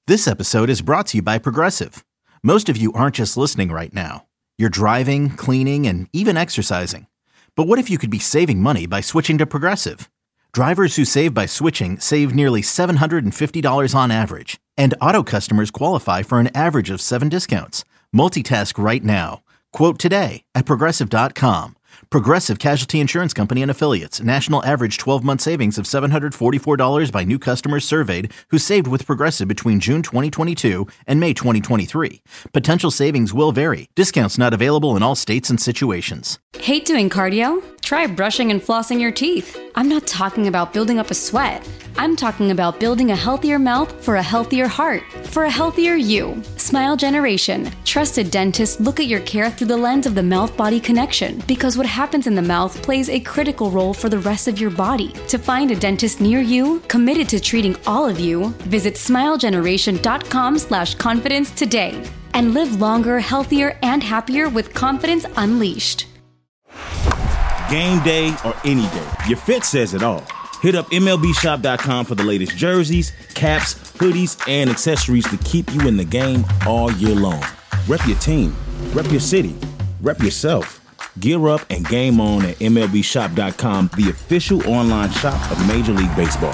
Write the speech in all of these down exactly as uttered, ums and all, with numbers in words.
This episode is brought to you by Progressive. Most of you aren't just listening right now. You're driving, cleaning, and even exercising. But what if you could be saving money by switching to Progressive? Drivers who save by switching save nearly seven hundred fifty dollars on average. And auto customers qualify for an average of seven discounts. Multitask right now. Quote today at Progressive dot com. Progressive Casualty Insurance Company and Affiliates. National average twelve-month savings of seven hundred forty-four dollars by new customers surveyed who saved with Progressive between June twenty twenty-two and May twenty twenty-three. Potential savings will vary. Discounts not available in all states and situations. Hate doing cardio? Try brushing and flossing your teeth. I'm not talking about building up a sweat. I'm talking about building a healthier mouth for a healthier heart, for a healthier you. Smile Generation. Trusted dentists look at your care through the lens of the mouth-body connection because what happens in the mouth plays a critical role for the rest of your body. To find a dentist near you, committed to treating all of you, visit smilegeneration.com slash confidence today and live longer, healthier, and happier with confidence unleashed. Game day or any day, your fit says it all. Hit up M L B shop dot com for the latest jerseys, caps, hoodies, and accessories to keep you in the game all year long. Rep your team, rep your city, rep yourself. Gear up and game on at M L B shop dot com, the official online shop of Major League Baseball.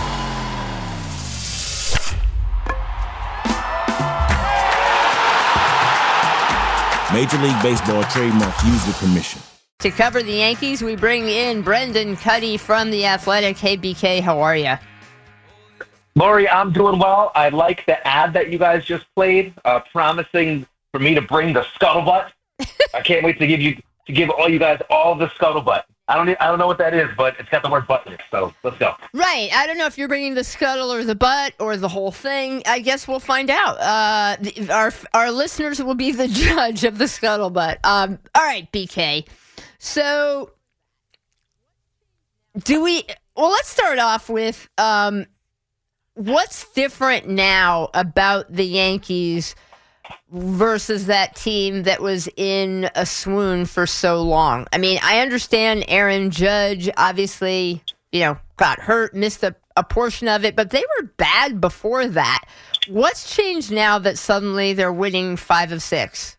Major League Baseball trademark used with permission. To cover the Yankees, we bring in Brendan Kuty from The Athletic. Hey, B K, how are you? Lori, I'm doing well. I like the ad that you guys just played, uh, promising for me to bring the scuttlebutt. I can't wait to give you to give all you guys all the scuttlebutt. I don't I don't know what that is, but it's got the word butt in it, so let's go. Right. I don't know if you're bringing the scuttle or the butt or the whole thing. I guess we'll find out. Uh, the, our our listeners will be the judge of the scuttlebutt. Um, all right, B K. So, do we, well, let's start off with um, what's different now about the Yankees versus that team that was in a swoon for so long? I mean, I understand Aaron Judge obviously, you know, got hurt, missed a, a portion of it, but they were bad before that. What's changed now that suddenly they're winning five of six?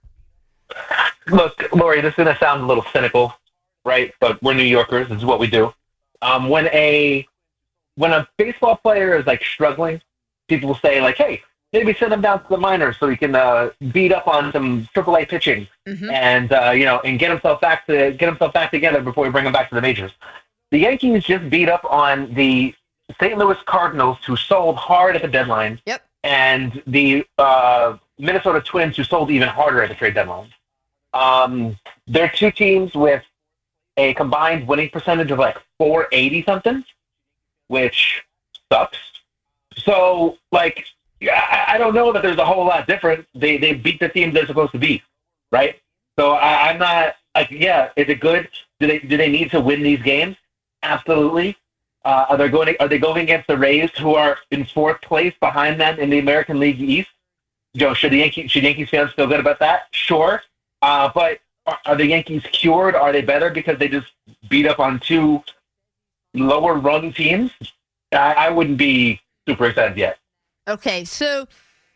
Look, Lori, this is going to sound a little cynical, right? But we're New Yorkers. This is what we do. Um, when a when a baseball player is like struggling, people will say like, "Hey, maybe send him down to the minors so he can uh, beat up on some triple A pitching mm-hmm. and uh, you know and get himself back to get himself back together before we bring him back to the majors." The Yankees just beat up on the Saint Louis Cardinals, who sold hard at the deadline, yep. and the uh, Minnesota Twins, who sold even harder at the trade deadline. Um, they're two teams with a combined winning percentage of like four eighty something, which sucks. So, like, I, I don't know that there's a whole lot different. They they beat the teams they're supposed to beat, right? So I, I'm not like, yeah, is it good? Do they do they need to win these games? Absolutely. Uh, are they going? Are they going against the Rays, who are in fourth place behind them in the American League East? You know, should the Yankees should Yankees fans feel good about that? Sure. Uh, but are, are the Yankees cured? Are they better because they just beat up on two lower run teams? I, I wouldn't be super excited yet. Okay, so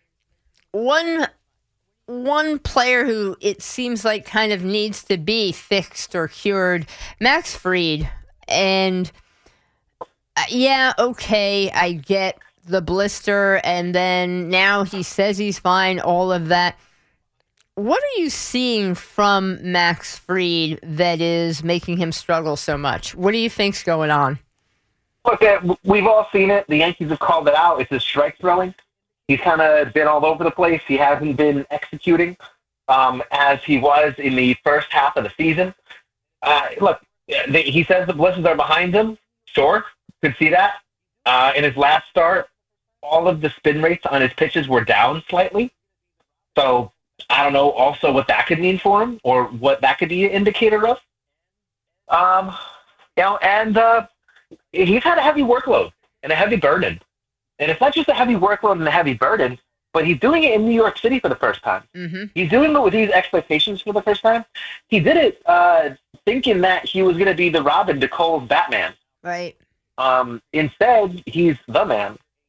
one one player who it seems like kind of needs to be fixed or cured, Max Fried. And uh, yeah, okay, I get the blister, and then now he says he's fine, all of that. What are you seeing from Max Fried that is making him struggle so much? What do you think's going on? Look, uh, we've all seen it. The Yankees have called it out. It's his strike throwing. He's kind of been all over the place. He hasn't been executing um, as he was in the first half of the season. Uh, look, they, he says the blisters are behind him. Sure, could see that. Uh, in his last start, all of the spin rates on his pitches were down slightly. So I don't know also what that could mean for him or what that could be an indicator of. Um, you know, and uh, he's had a heavy workload and a heavy burden. And it's not just a heavy workload and a heavy burden, but he's doing it in New York City for the first time. Mm-hmm. He's doing it with these expectations for the first time. He did it uh, thinking that he was going to be the Robin to Cole's Batman. Right. Um, instead, he's the man.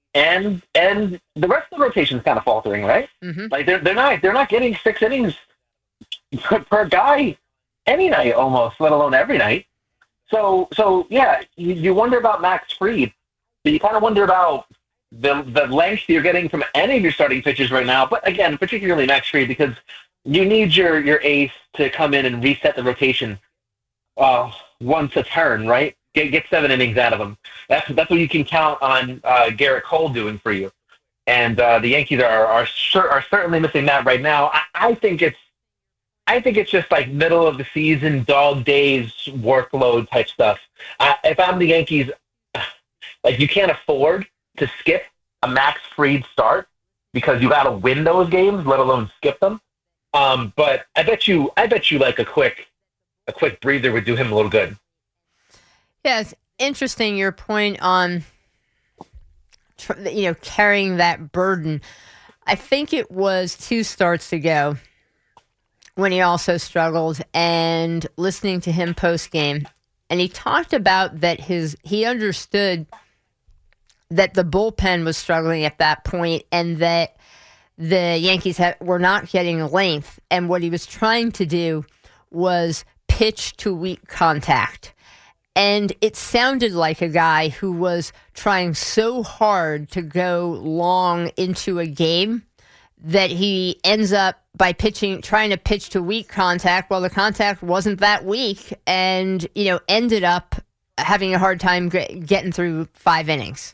and and the rest of the rotation is kind of faltering, right? Mm-hmm. Like they're they're not they're not getting six innings per, per guy any night almost, let alone every night. So so yeah, you, you wonder about Max Fried, but you kind of wonder about the the length you're getting from any of your starting pitchers right now. But again, particularly Max Fried, because you need your your ace to come in and reset the rotation uh, once a turn, right? Get get seven innings out of him. That's that's what you can count on uh, Garrett Cole doing for you. And uh, the Yankees are are sure, are certainly missing that right now. I, I think it's I think it's just like middle of the season, dog days, workload type stuff. I, if I'm the Yankees, like you can't afford to skip a Max Fried start because you got to win those games, let alone skip them. Um, but I bet you I bet you like a quick a quick breather would do him a little good. Yeah, it's interesting your point on, you know, carrying that burden. I think it was two starts ago when he also struggled, and listening to him post-game, and he talked about that his he understood that the bullpen was struggling at that point and that the Yankees ha- were not getting length, and what he was trying to do was pitch to weak contact. And it sounded like a guy who was trying so hard to go long into a game that he ends up by pitching, trying to pitch to weak contact. Well, the contact wasn't that weak, and you know, ended up having a hard time g- getting through five innings.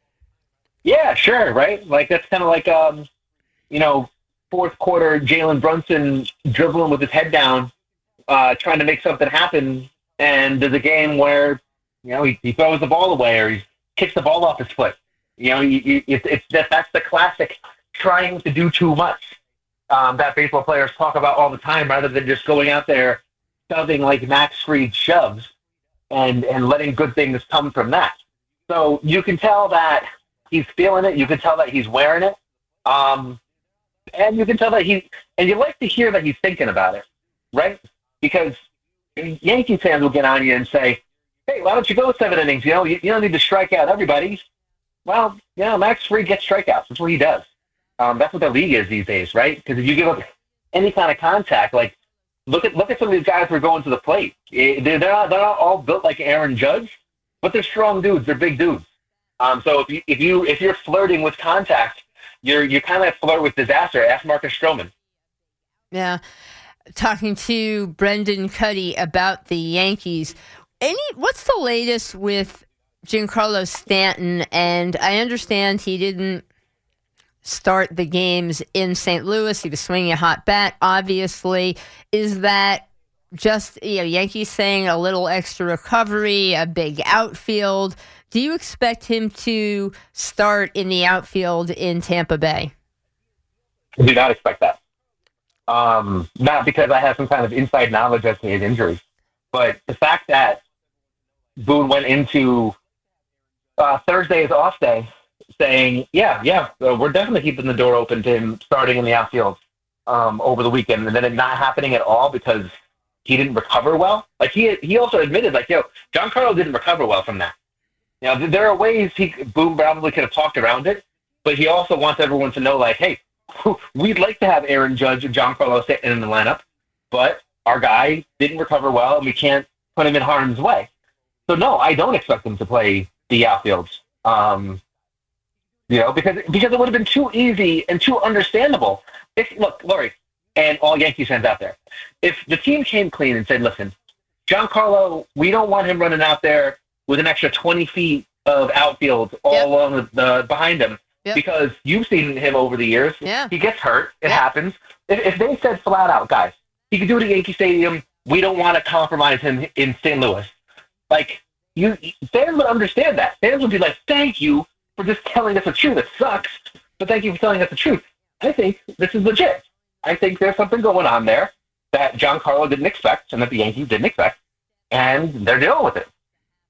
Yeah, sure, right? Like that's kind of like um, you know, fourth quarter Jalen Brunson dribbling with his head down, uh, trying to make something happen. And there's a game where, you know, he, he throws the ball away or he kicks the ball off his foot. You know, you, you, it's, it's that that's the classic trying to do too much um, that baseball players talk about all the time, rather than just going out there shoving like Max Fried shoves and, and letting good things come from that. So you can tell that he's feeling it. You can tell that he's wearing it. Um, and you can tell that he, and you like to hear that he's thinking about it, right? Because Yankee fans will get on you and say, hey, why don't you go seven innings? You know, you, you don't need to strike out everybody. Well, you know, Max Fried gets strikeouts. That's what he does. Um, that's what the league is these days, right? Because if you give up any kind of contact, like look at look at some of these guys who are going to the plate. They're not, they're not all built like Aaron Judge, but they're strong dudes. They're big dudes. Um, so if you if you if you're flirting with contact, you're you kind of flirt with disaster. Ask Marcus Stroman. Yeah. Talking to Brendan Cuddy about the Yankees. Any what's the latest with Giancarlo Stanton? And I understand he didn't start the games in Saint Louis. He was swinging a hot bat, obviously. Is that just, you know, Yankees saying a little extra recovery, a big outfield? Do you expect him to start in the outfield in Tampa Bay? I do not expect that. Um, not because I have some kind of inside knowledge as to his injury, but the fact that Boone went into uh, Thursday's off day saying, yeah, yeah, uh, we're definitely keeping the door open to him starting in the outfield um, over the weekend, and then it not happening at all because he didn't recover well. Like he he also admitted, like, yo, Giancarlo didn't recover well from that. You know, there are ways he Boone probably could have talked around it, but he also wants everyone to know, like, hey, we'd like to have Aaron Judge and Giancarlo sitting in the lineup, but our guy didn't recover well, and we can't put him in harm's way. So, no, I don't expect him to play the outfield, um, you know, because because it would have been too easy and too understandable. If, look, Laurie, and all Yankees fans out there, if the team came clean and said, listen, Giancarlo, we don't want him running out there with an extra twenty feet of outfield all yep. along the, the behind him, Yep. because you've seen him over the years. Yeah. He gets hurt. It yep. happens. If, if they said flat out, guys, he could do it at Yankee Stadium. We don't want to compromise him in Saint Louis. Like, you, fans would understand that. Fans would be like, thank you for just telling us the truth. It sucks, but thank you for telling us the truth. I think this is legit. I think there's something going on there that Giancarlo didn't expect and that the Yankees didn't expect, and they're dealing with it.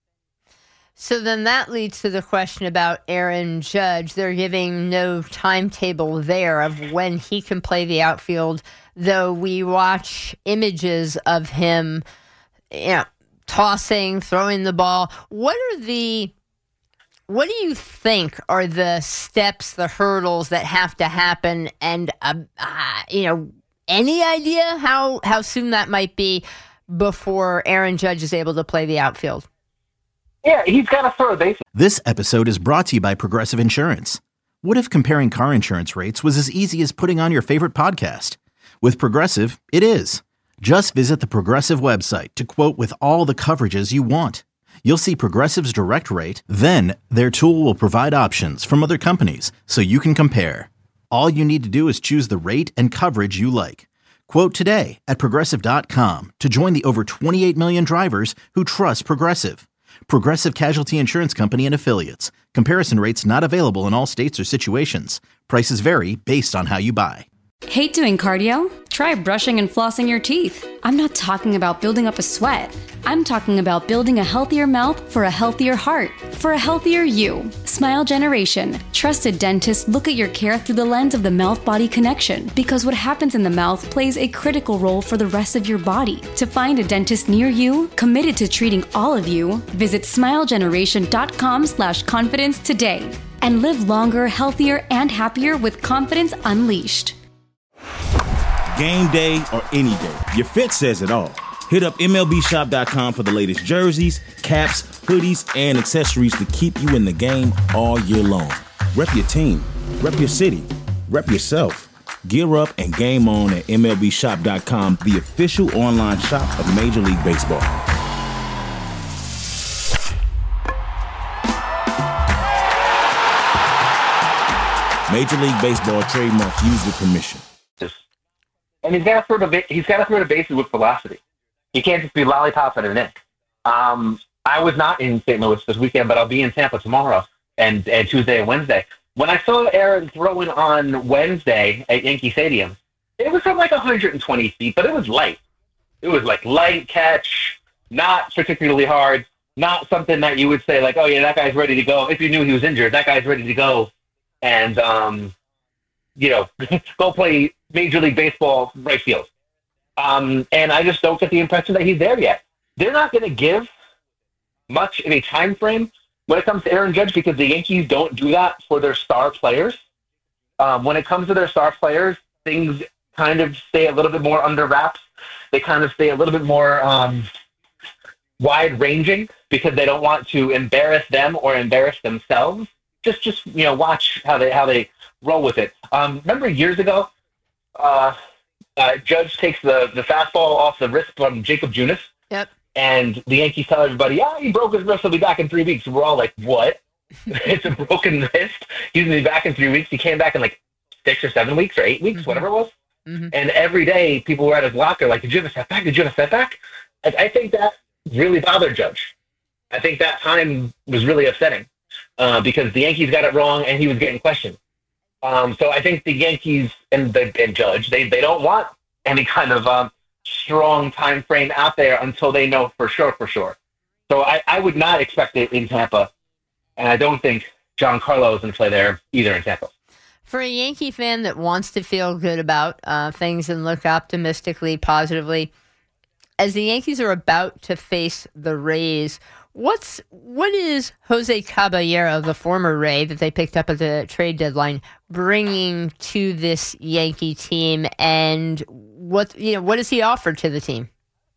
So then that leads to the question about Aaron Judge. They're giving no timetable there of when he can play the outfield, though we watch images of him, you know, tossing, throwing the ball. What are the What do you think are the steps, the hurdles that have to happen? And, uh, uh, you know, any idea how, how soon that might be before Aaron Judge is able to play the outfield? Yeah, he's got to throw a base. This episode is brought to you by Progressive Insurance. What if comparing car insurance rates was as easy as putting on your favorite podcast? With Progressive, it is. Just visit the Progressive website to quote with all the coverages you want. You'll see Progressive's direct rate, then their tool will provide options from other companies so you can compare. All you need to do is choose the rate and coverage you like. Quote today at Progressive dot com to join the over twenty-eight million drivers who trust Progressive. Progressive Casualty Insurance Company and Affiliates. Comparison rates not available in all states or situations. Prices vary based on how you buy. Hate doing cardio? Try brushing and flossing your teeth. I'm not talking about building up a sweat. I'm talking about building a healthier mouth for a healthier heart, for a healthier you. Smile Generation. Trusted dentists look at your care through the lens of the mouth-body connection because what happens in the mouth plays a critical role for the rest of your body. To find a dentist near you, committed to treating all of you, visit smilegeneration.com slash confidence today and live longer, healthier, and happier with confidence unleashed. Game day or any day, your fit says it all. Hit up M L B shop dot com for the latest jerseys, caps, hoodies, and accessories to keep you in the game all year long. Rep your team, rep your city, rep yourself. Gear up and game on at M L B shop dot com, the official online shop of Major League Baseball. Major League Baseball trademark used with permission. And he's got to throw the he's got to throw the bases with velocity. He can't just be lollipops at an inning. Um, I was not in Saint Louis this weekend, but I'll be in Tampa tomorrow and, and Tuesday and Wednesday. When I saw Aaron throwing on Wednesday at Yankee Stadium, it was from like one hundred twenty feet, but it was light. It was like light catch, not particularly hard, not something that you would say like, oh yeah, that guy's ready to go. If you knew he was injured, that guy's ready to go. And, um, you know, go play Major League Baseball right field. Um, and I just don't get the impression that he's there yet. They're not going to give much of a time frame when it comes to Aaron Judge because the Yankees don't do that for their star players. Um, when it comes to their star players, things kind of stay a little bit more under wraps. They kind of stay a little bit more um, wide-ranging because they don't want to embarrass them or embarrass themselves. Just, just you know, watch how they how they roll with it. Um, remember years ago, uh, uh, Judge takes the, the fastball off the wrist from Jacob Junis. Yep. And the Yankees tell everybody, yeah, he broke his wrist. He'll be back in three weeks. And we're all like, what? It's a broken wrist. He's going to be back in three weeks. He came back in like six or seven weeks or eight weeks, mm-hmm. whatever it was. Mm-hmm. And every day people were at his locker like, did you have a setback? Did you have a setback? And I think that really bothered Judge. I think that time was really upsetting uh, because the Yankees got it wrong and he was getting questioned. Um, so I think the Yankees and the and Judge, they, they don't want any kind of um, strong time frame out there until they know for sure, for sure. So I, I would not expect it in Tampa, and I don't think Giancarlo is going to play there either in Tampa. For a Yankee fan that wants to feel good about uh, things and look optimistically, positively, as the Yankees are about to face the Rays, What's what is Jose Caballero, the former Ray that they picked up at the trade deadline, bringing to this Yankee team, and what you know what does he offer to the team?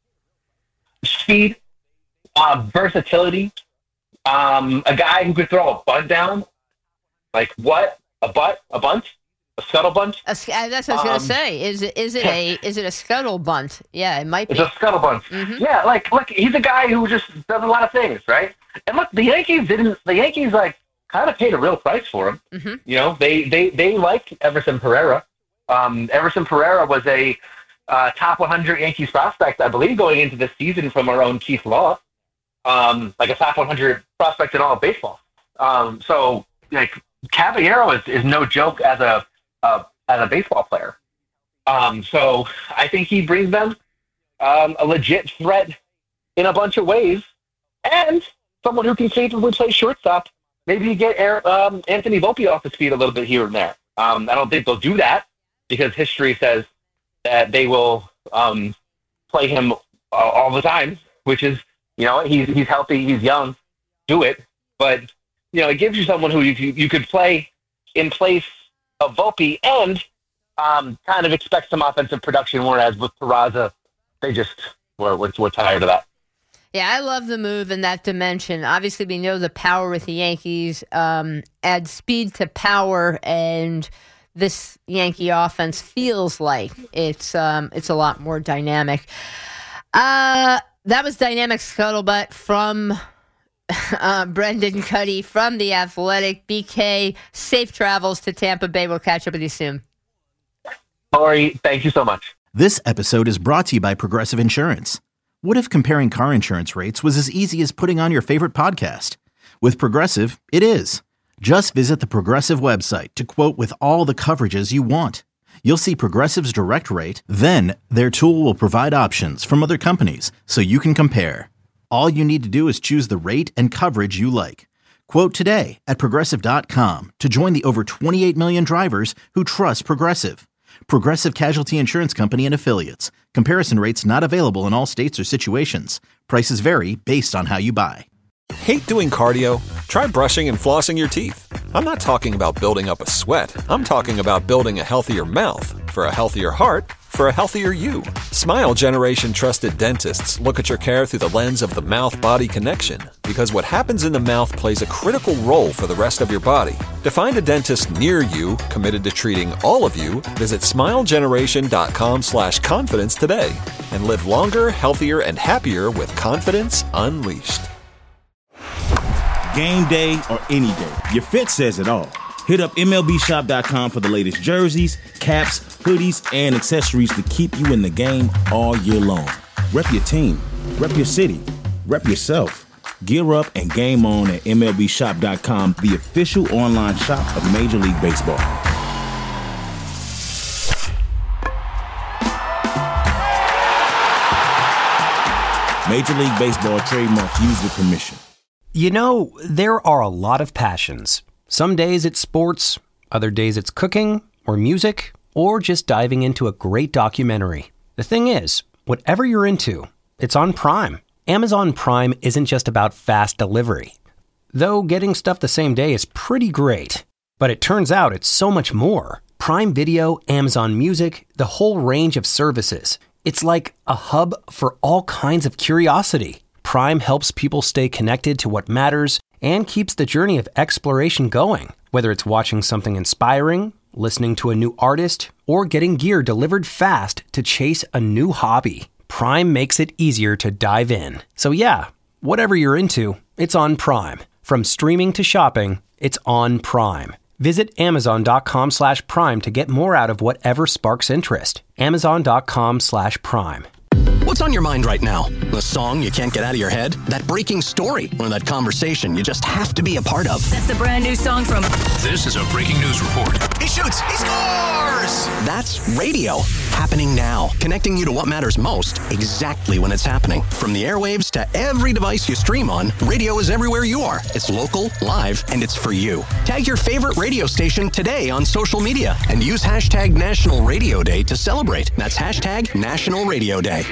Speed, uh, versatility, um, a guy who could throw a bunt down, like what a butt, a bunt, a scuttle bunt. A, that's what I was um, gonna say. Is it is it a is it a scuttle bunt? Yeah, it might be. It's a scuttle bunt. Mm-hmm. Yeah, like look, he's a guy who just does a lot of things, right? And look, the Yankees didn't. The Yankees like kind of paid a real price for him. Mm-hmm. You know, they they they liked Everson Pereira. Um, Everson Pereira was a uh, top one hundred Yankees prospect, I believe, going into this season from our own Keith Law, um, like a top one hundred prospect in all of baseball. Um, so like Caballero is, is no joke as a Uh, as a baseball player. Um, so I think he brings them um, a legit threat in a bunch of ways and someone who can capably play shortstop. Maybe you get Air, um, Anthony Volpe off his feet a little bit here and there. Um, I don't think they'll do that because history says that they will um, play him uh, all the time, which is, you know, he's, he's healthy, he's young, do it. But you know, it gives you someone who you, you could play in place of Volpe and um, kind of expect some offensive production, whereas with Peraza, they just were, were, were tired of that. Yeah, I love the move in that dimension. Obviously, we know the power with the Yankees um, adds speed to power, and this Yankee offense feels like it's um, it's a lot more dynamic. Uh, that was Dynamic Scuttlebutt from uh, Brendan Cuddy from The Athletic. B K, safe travels to Tampa Bay. We'll catch up with you soon. Lori, thank you so much. This episode is brought to you by Progressive Insurance. What if comparing car insurance rates was as easy as putting on your favorite podcast? With Progressive, it is. Just visit the Progressive website to quote with all the coverages you want. You'll see Progressive's direct rate, then their tool will provide options from other companies so you can compare. All you need to do is choose the rate and coverage you like. Quote today at Progressive dot com to join the over twenty-eight million drivers who trust Progressive. Progressive Casualty Insurance Company and Affiliates. Comparison rates not available in all states or situations. Prices vary based on how you buy. Hate doing cardio? Try brushing and flossing your teeth. I'm not talking about building up a sweat. I'm talking about building a healthier mouth. For a healthier heart, for a healthier you. Smile Generation trusted dentists look at your care through the lens of the mouth-body connection, because what happens in the mouth plays a critical role for the rest of your body. To find a dentist near you committed to treating all of you, visit smilegeneration.com slash confidence today and live longer, healthier, and happier with confidence unleashed. Game day or any day, your fit says it all. Hit up M L B shop dot com for the latest jerseys, caps, hoodies, and accessories to keep you in the game all year long. Rep your team, rep your city, rep yourself. Gear up and game on at M L B shop dot com, the official online shop of Major League Baseball. Major League Baseball trademark used with permission. You know, there are a lot of passions. Some days it's sports, other days it's cooking, or music, or just diving into a great documentary. The thing is, whatever you're into, it's on Prime. Amazon Prime isn't just about fast delivery. Though getting stuff the same day is pretty great. But it turns out it's so much more. Prime Video, Amazon Music, the whole range of services. It's like a hub for all kinds of curiosity. Prime helps people stay connected to what matters and keeps the journey of exploration going. Whether it's watching something inspiring, listening to a new artist, or getting gear delivered fast to chase a new hobby, Prime makes it easier to dive in. So yeah, whatever you're into, it's on Prime. From streaming to shopping, it's on Prime. Visit amazon.com slash prime to get more out of whatever sparks interest. Amazon.com slash prime. What's on your mind right now? The song you can't get out of your head? That breaking story? Or that conversation you just have to be a part of? That's the brand new song from... This is a breaking news report. He shoots! He scores! That's radio. Happening now. Connecting you to what matters most, exactly when it's happening. From the airwaves to every device you stream on, radio is everywhere you are. It's local, live, and it's for you. Tag your favorite radio station today on social media and use hashtag National Radio Day to celebrate. That's hashtag National Radio Day.